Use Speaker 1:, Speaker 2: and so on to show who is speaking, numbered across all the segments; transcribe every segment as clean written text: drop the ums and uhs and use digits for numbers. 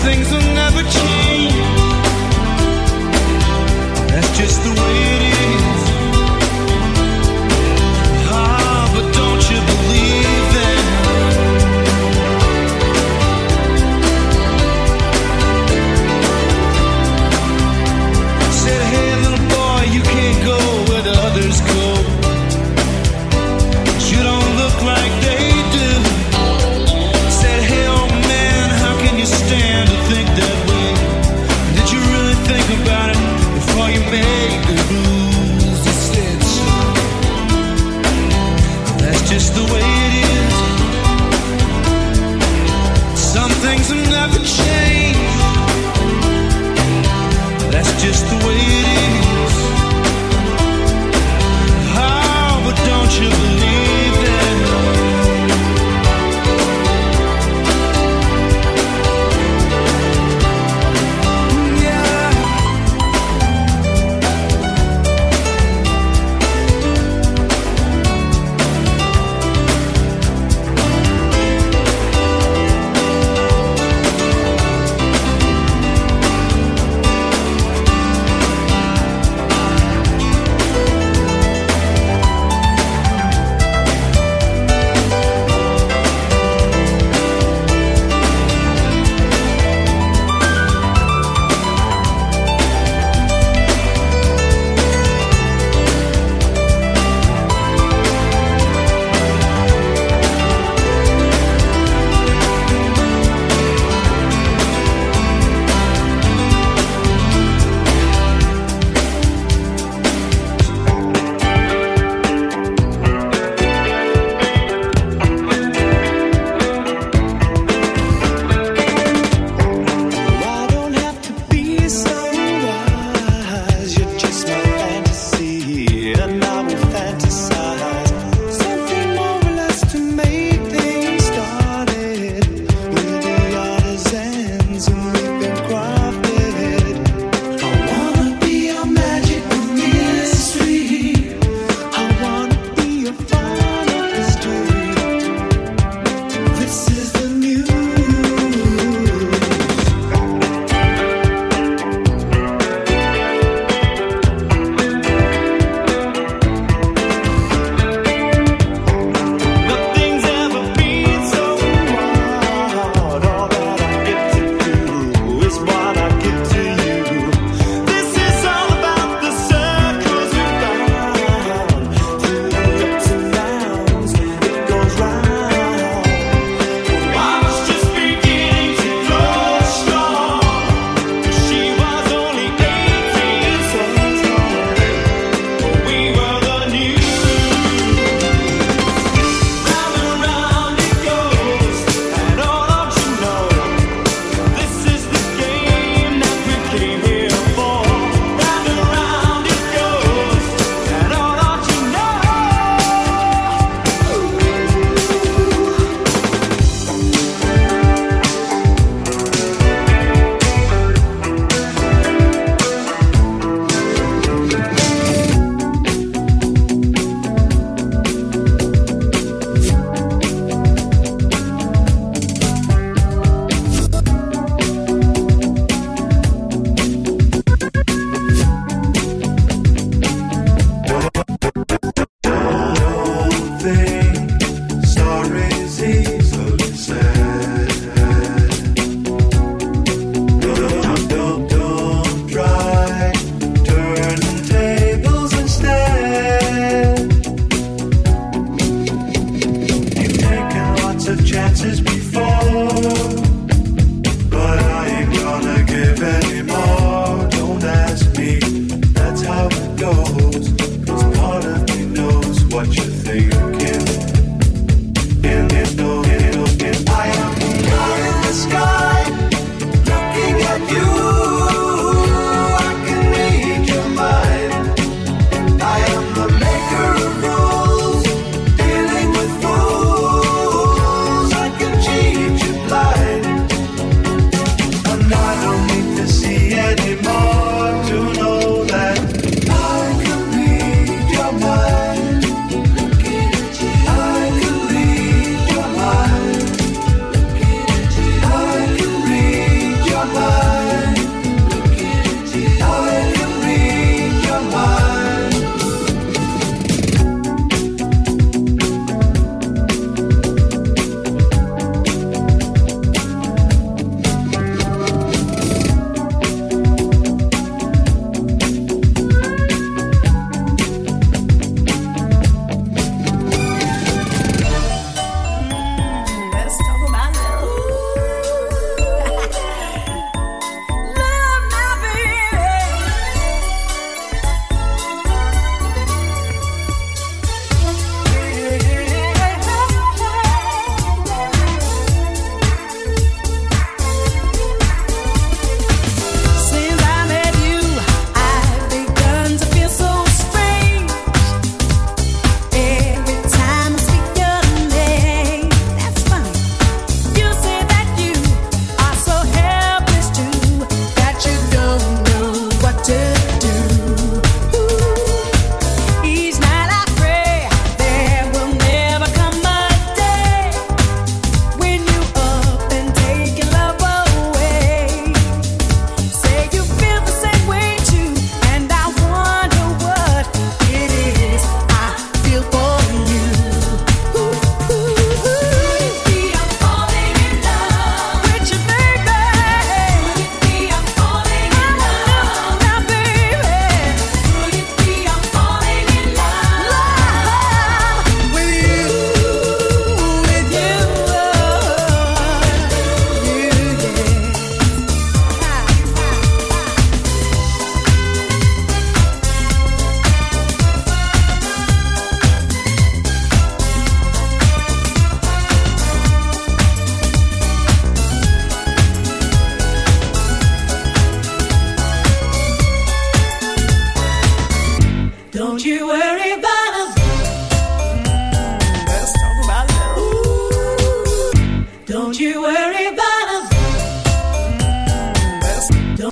Speaker 1: things will never change. That's just the way it is. Ah, but don't you believe that? Said, hey little boy, you can't go where the others go. You don't look like they do. Said, hey old man, how can you stand to think that way?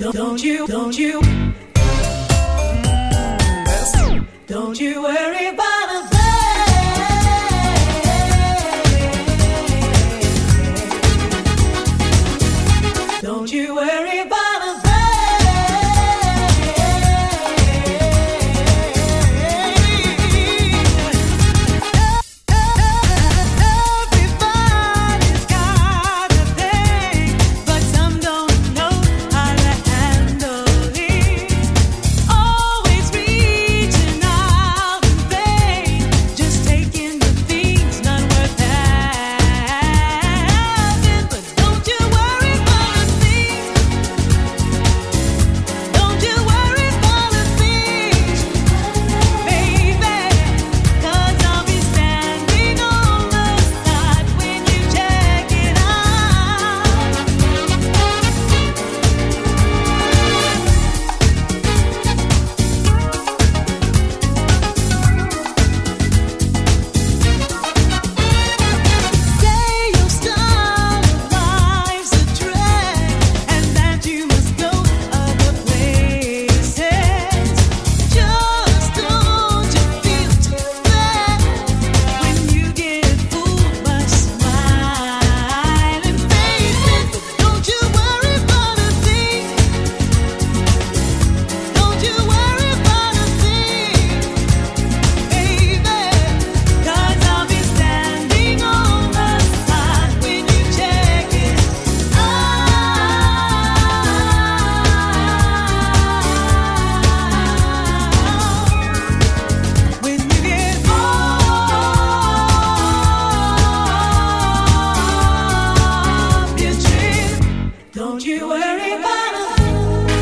Speaker 2: Don't you worry about a thing. Don't you worry about a thing. Everybody's got a thing, but some don't know how to handle it. Always reaching out in vain, just taking the things not worth having. But don't you worry about a thing. Don't you worry about a thing, baby, 'cause I'll be standing on the side when you check it out. Say your style of life's a drag, and that you must go other places. Just don't you feel too bad when you get fooled by smiling faces. Don't you worry about a thing. Don't you worry about a thing, baby, 'cause I'll be standing on the side when you check it out. When you get off your trip, don't you worry about a thing.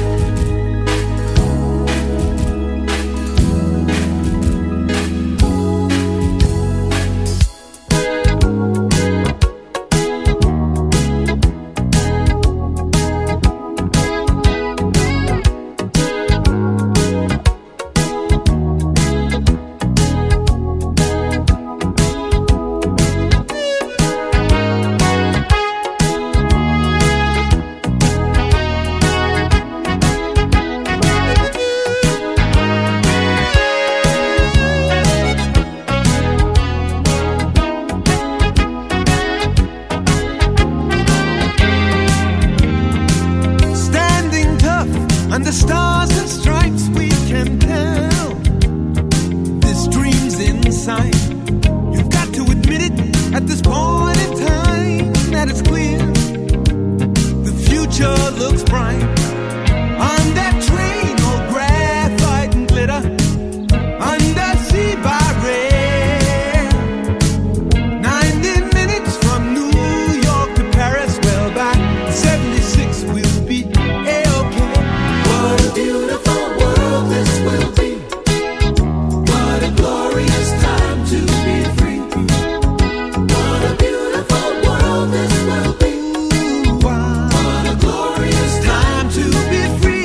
Speaker 1: Standing tough under stars and stripes, we can tell this dream's inside. You've got to admit it at this point in time that it's clear the future looks bright. On that train, all graphite and glitter, undersea by rail. 90 minutes from New York to Paris, well, by 76 we'll be A-OK. What a beautiful world this will be. What a glorious time to be free. What a beautiful world this will be. What a glorious time to be free.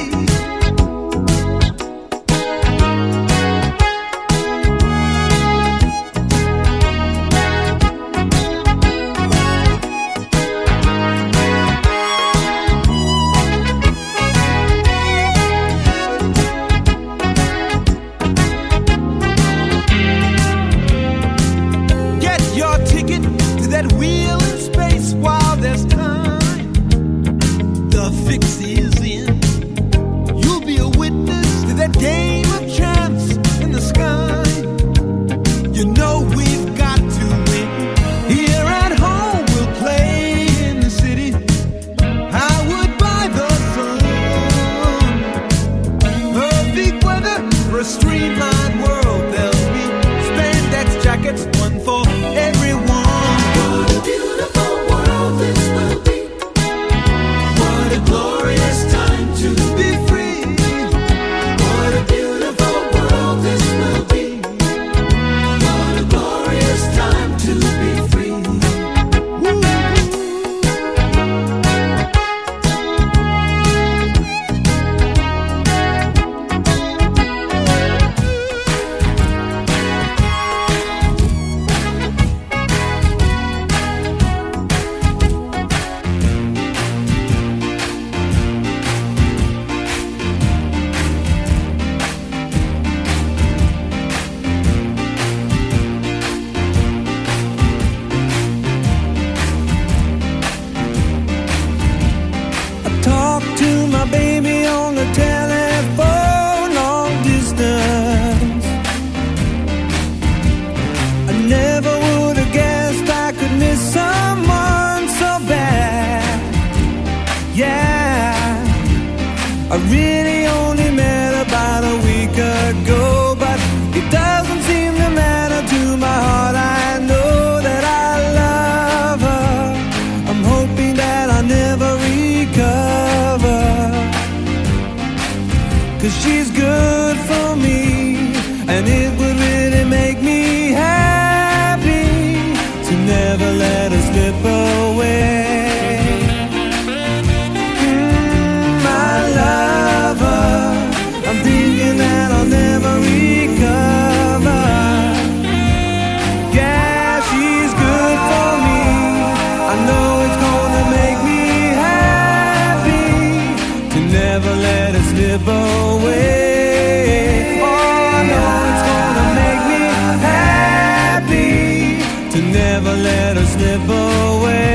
Speaker 1: Get your ticket to that wheel in space while there's time. The fix is in. You'll be a witness to that game of chance in the sky. You know we've got to win. Here at home we'll play in the city. Howard by the sun. Perfect weather for a streamlined world. There'll be spandex jackets, one for everyone. What a beautiful world this will be. What a glorious time. I really only met about a week ago, but it doesn't seem to matter to my heart. I know that I love her. I'm hoping that I'll never recover, 'cause she's good for me, and it would really make me happy to never let her slip away. I'm thinking that I'll never recover. Yeah, she's good for me. I know it's gonna make me happy to never let it slip away. Oh, I know it's gonna make me happy to never let her slip away.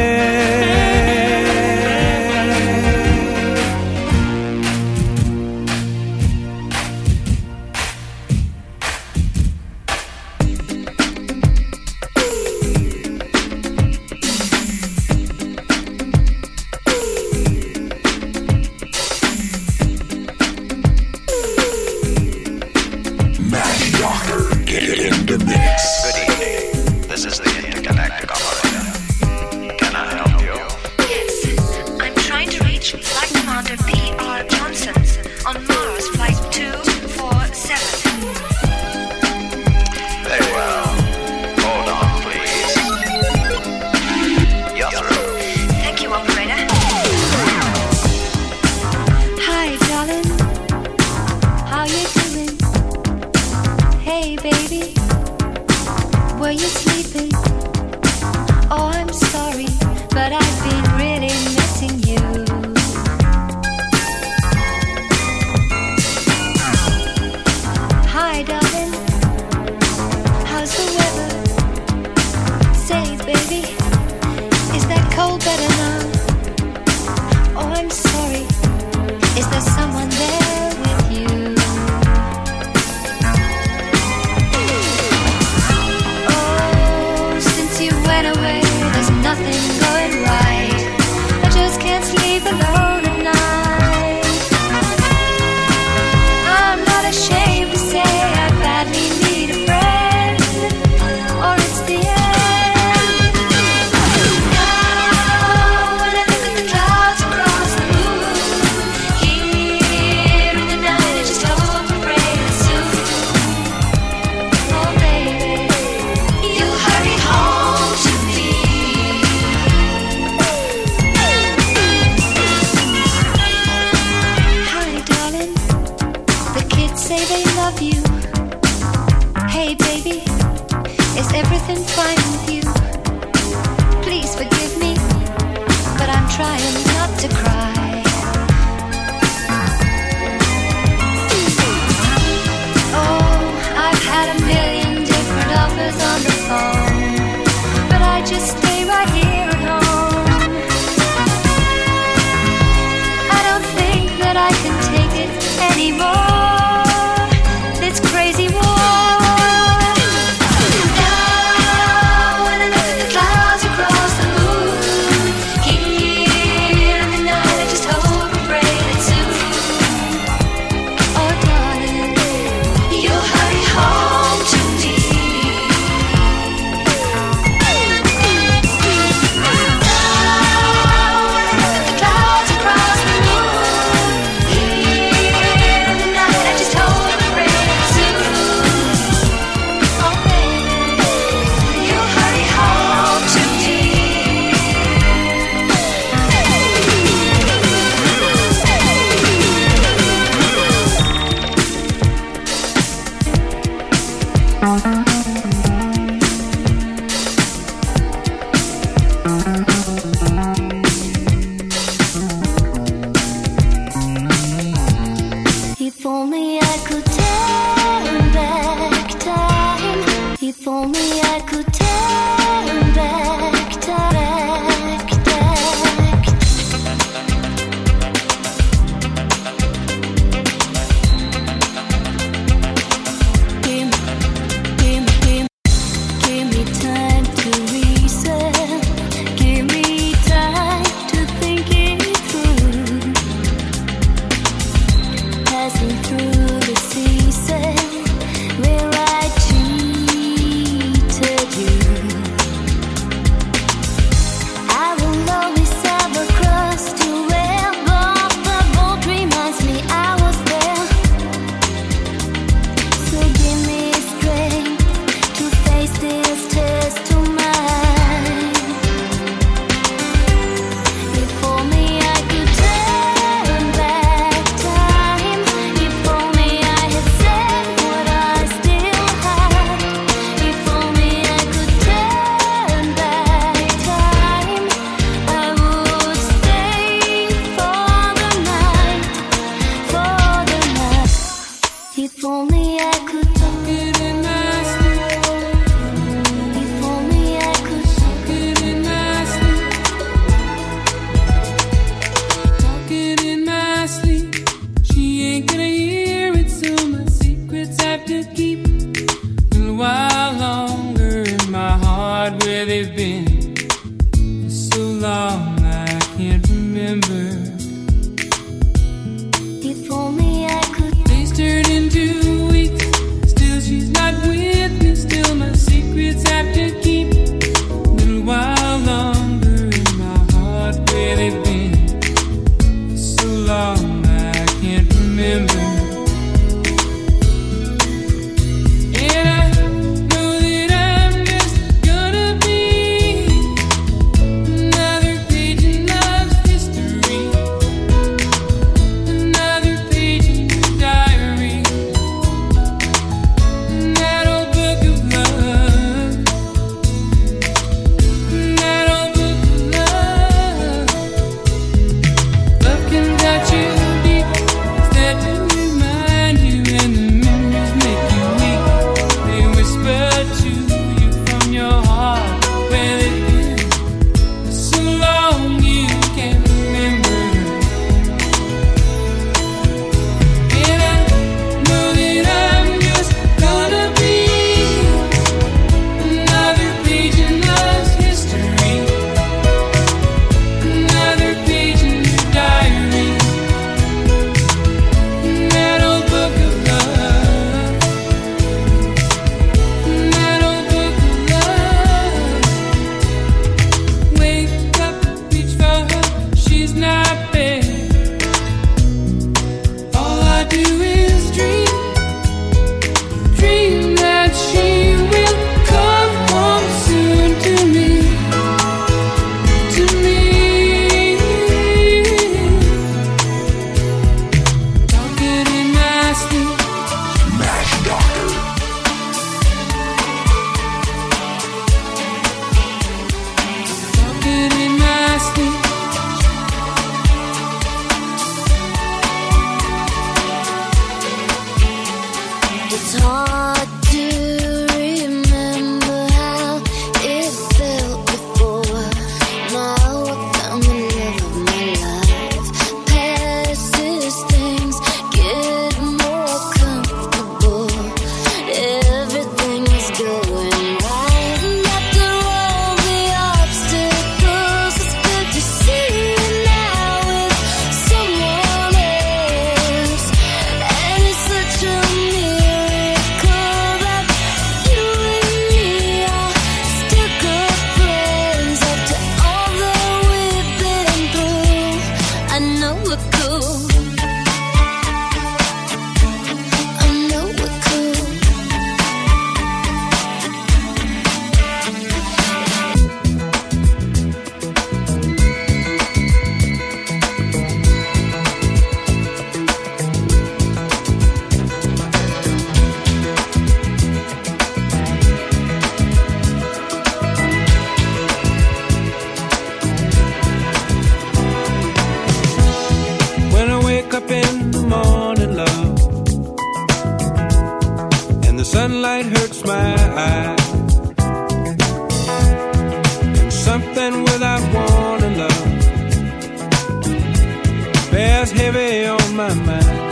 Speaker 1: on my mind.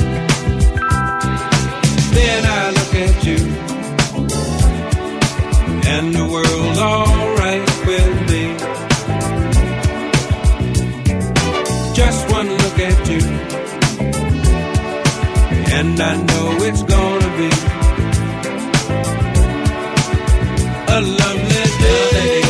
Speaker 1: Then I look at you, and the world's alright with me. Just one look at you, and I know it's gonna be a lovely day.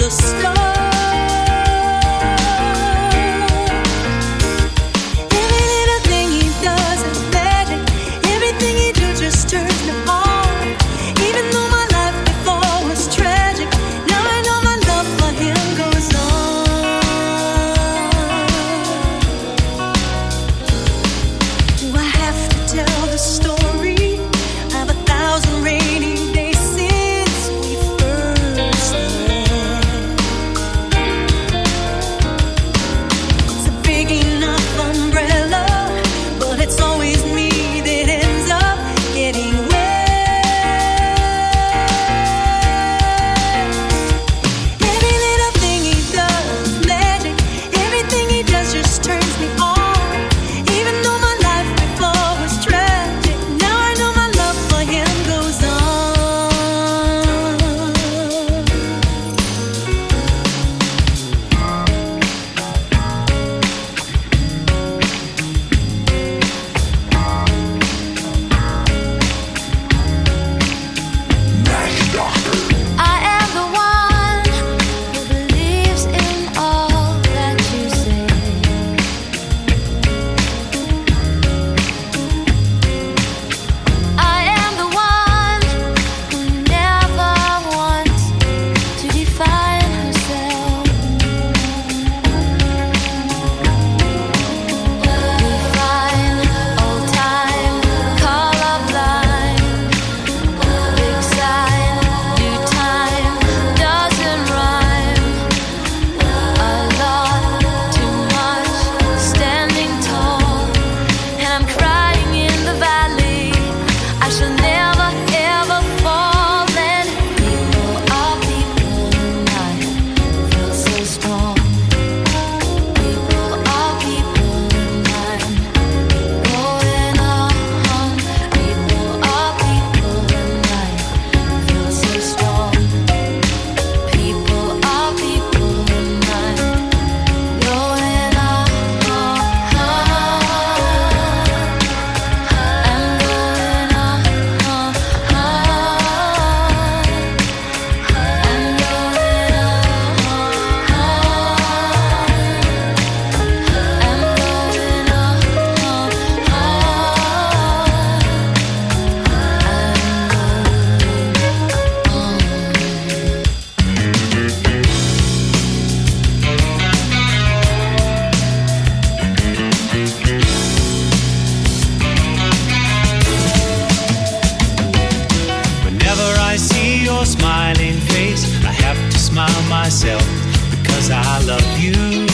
Speaker 1: myself because I love you.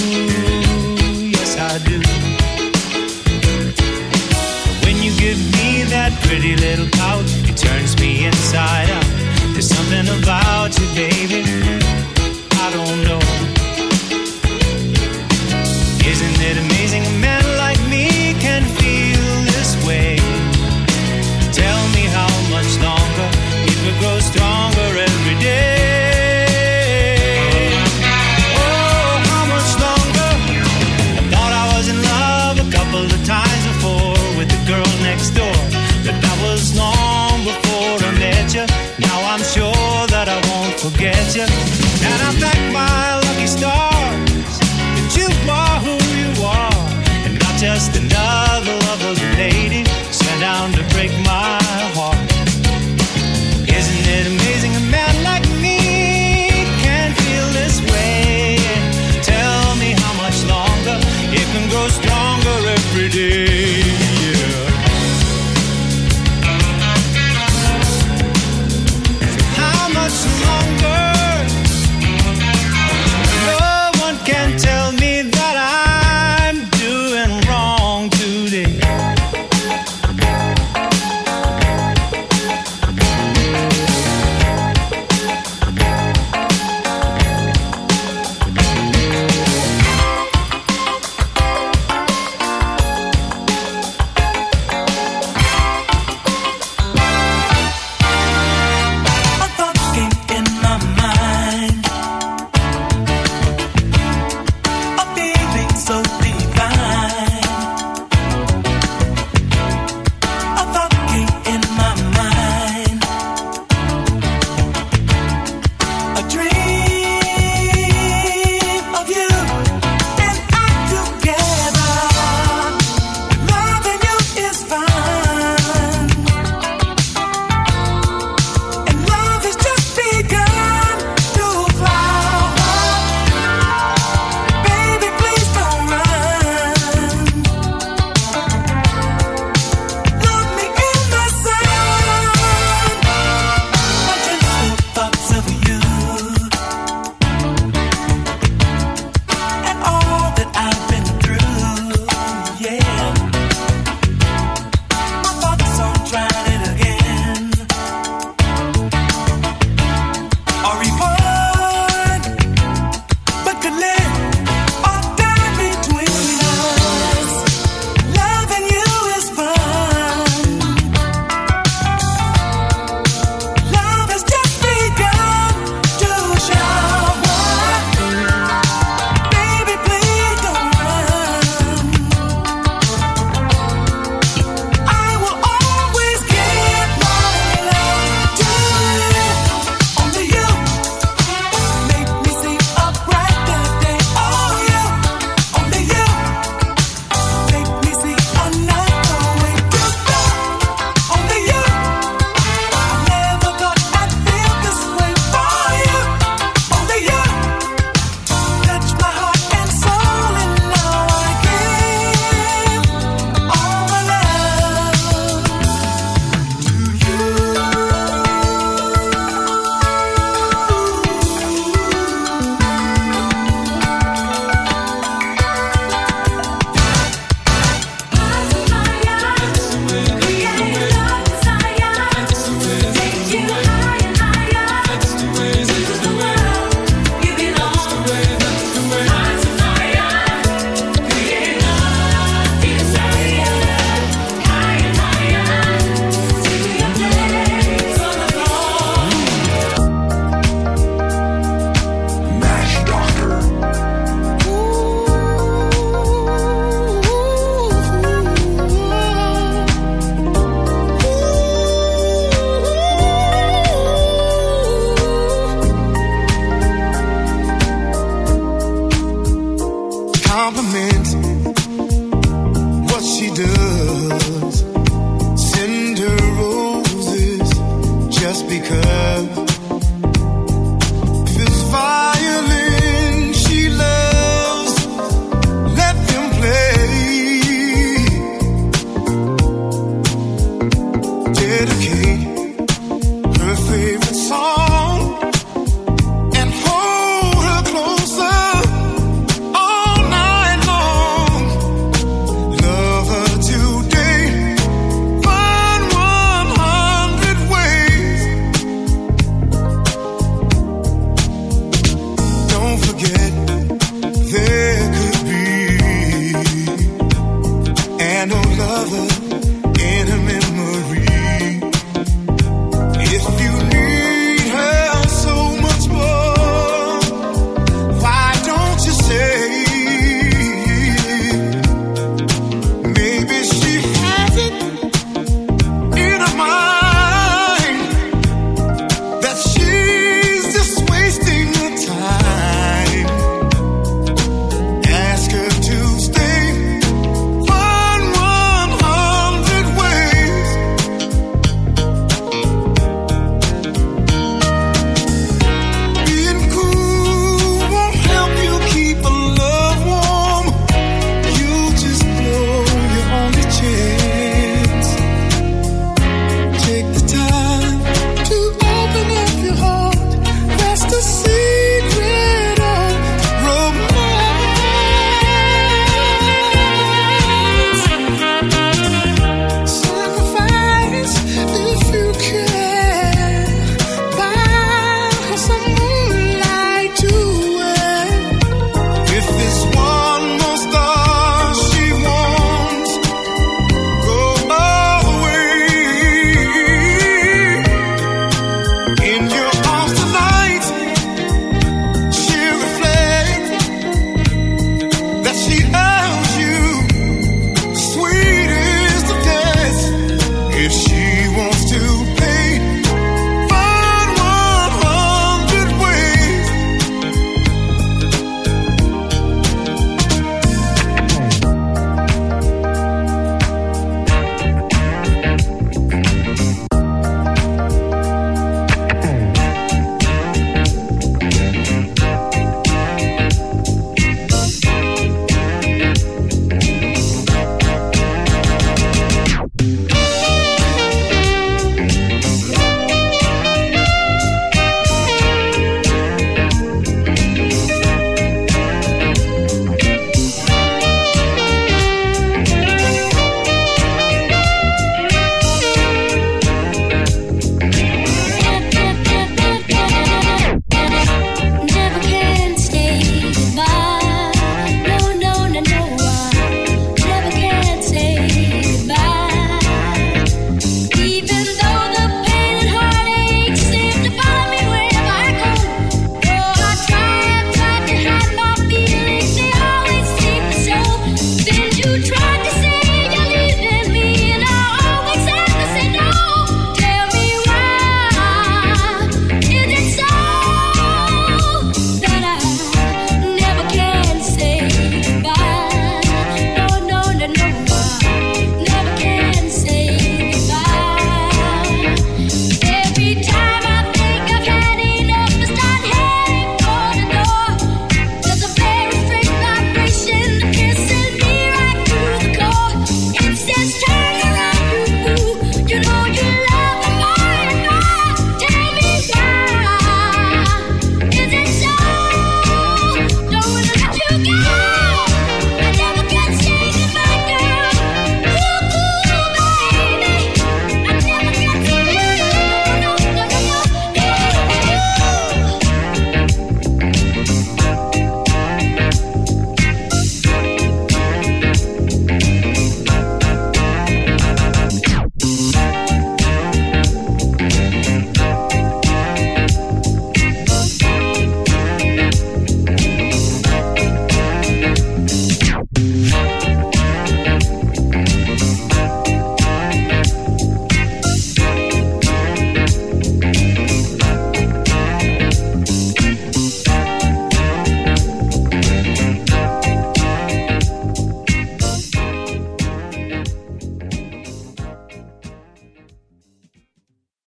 Speaker 1: Yes, I do. But when you give me that pretty little pout, it turns me inside out. There's something about you, baby,